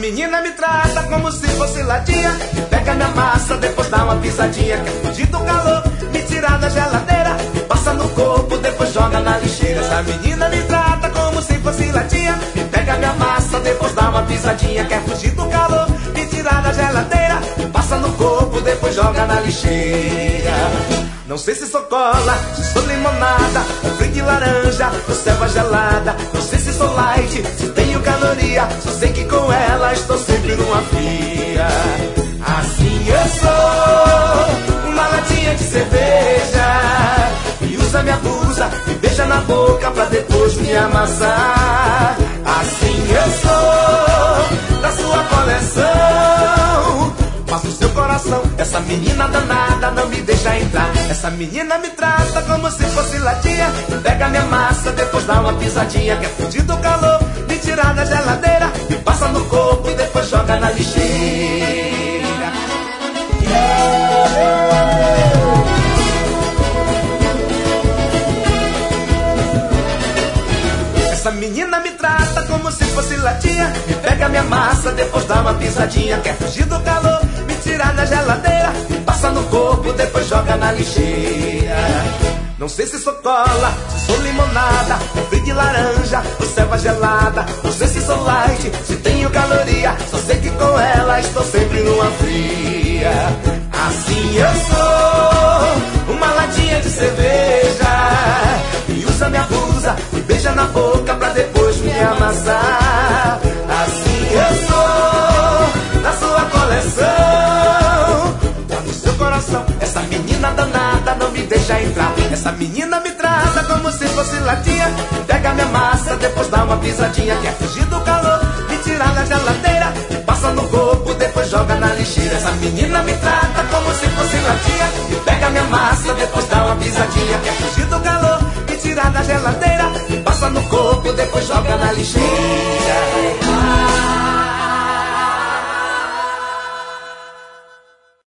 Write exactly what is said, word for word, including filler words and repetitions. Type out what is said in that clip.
menina me trata como se fosse latinha, pega minha massa, depois dá uma pisadinha. Quer fugir do calor, me tirar da geladeira, passa no corpo, depois joga na lixeira. Essa menina me trata como se fosse latinha, pega minha massa, depois dá uma pisadinha. Quer fugir do calor, me tirar da geladeira, passa no corpo, depois joga na lixeira. Não sei se sou cola, se sou limonada, refri de laranja, ou selva gelada. Não sei se sou light, se tenho caloria, só sei que com ela estou sempre numa fria. Assim eu sou, uma latinha de cerveja, e usa minha blusa, me beija na boca pra depois me amassar. Assim eu sou, da sua coleção, mas o seu coração, essa menina danada não me deixa entrar. Essa menina me trata como se fosse latinha, pega minha massa, depois dá uma pisadinha. Quer fugir do calor, me tirar da geladeira, me passa no corpo e depois joga na lixeira. Essa menina me trata como se fosse latinha, pega minha massa, depois dá uma pisadinha. Quer fugir do calor, me tirar da geladeira, passa no corpo, depois joga na lixeira. Não sei se sou cola, se sou limonada, refri de laranja, ou selva gelada. Não sei se sou light, se tenho caloria, só sei que com ela estou sempre numa fria. Assim eu sou, uma latinha de cerveja, e usa minha blusa, me beija na boca pra depois me amassar. Assim eu sou, da sua coleção, tá no seu coração, essa menina danada não me deixa entrar. Essa menina me trata como se fosse latinha, pega minha massa, depois dá uma pisadinha. Quer fugir do calor, me tirar da geladeira, passa no corpo, depois joga na lixeira. Essa menina me trata como se fosse latinha, pega minha massa, depois dá uma pisadinha. Quer fugir do calor, me tirar da geladeira, passa no corpo, depois joga na lixeira.